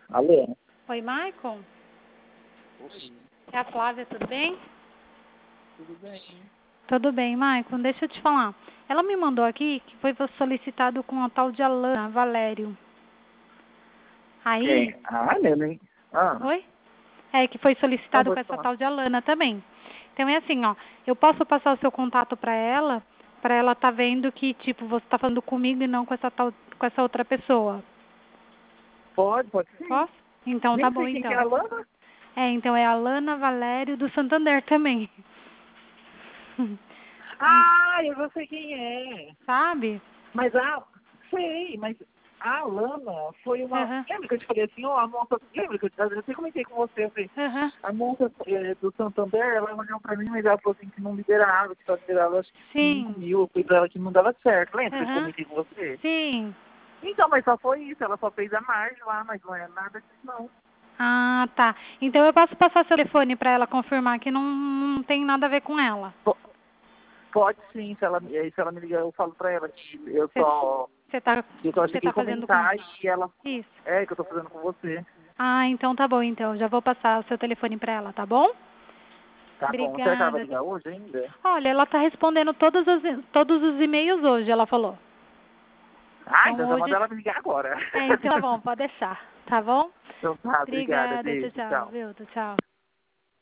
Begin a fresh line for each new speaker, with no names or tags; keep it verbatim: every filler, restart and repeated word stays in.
Alô?
Oi, Maicon?
Oi,
É a Flávia, tudo bem?
tudo bem?
Tudo bem, Maicon. Deixa eu te falar. Ela me mandou aqui que foi solicitado com a tal de Alana Valério. Aí...
Quem? Ah, eu nem... Ah,
Oi? É, que foi
não
solicitado
vou
com
te
essa
falar.
tal de Alana também. Então é assim, ó. Eu posso passar o seu contato pra ela, pra ela tá vendo que, tipo, você tá falando comigo e não com essa tal, com essa outra pessoa.
Pode, pode sim.
Posso? Então tá
Nem
bom,
sei quem que é a
então.
Lana.
É, então é a Alana Valério do Santander também.
Ah, eu já sei quem é.
Sabe?
Mas a... Sei, mas a Lana foi uma...
Aham,
Lembra que eu te falei assim, ó, a moça... Lembra que eu, eu até comentei com você, eu falei,
aham.
a moça eh, do Santander, ela olhou pra mim, mas ela falou assim que não liberava, que só liberava acho que cinco
Sim.
mil. Eu falei pra ela que não dava certo. Lembra que eu
Aham.
comentei com você?
Sim.
Então, mas só foi isso, ela só fez a margem lá, mas não é nada disso não.
Ah, tá. Então eu posso passar seu telefone pra ela confirmar que não, não tem nada a ver com ela.
Po- Pode sim, se ela, eh, se ela me ligar, eu falo pra ela que eu só,
Você tá,
que eu só
você
cheguei a
tá fazendo com...
comentar e ela,
Isso.
é, que eu tô fazendo com você.
Ah, então tá bom, então. Já vou passar o seu telefone pra ela, tá bom?
Tá bom, será que ela vai
Obrigada.
ligar hoje ainda?
Olha, ela tá respondendo todos os, todos os e-mails hoje, ela falou.
Ah,
Então
então já manda
hoje...
ela me ligar agora.
É, então tá bom, pode deixar. Tá bom?
Então tá, obrigada,
Obrigada, tchau,
beijo,
tchau,
tchau.
viu? Tchau.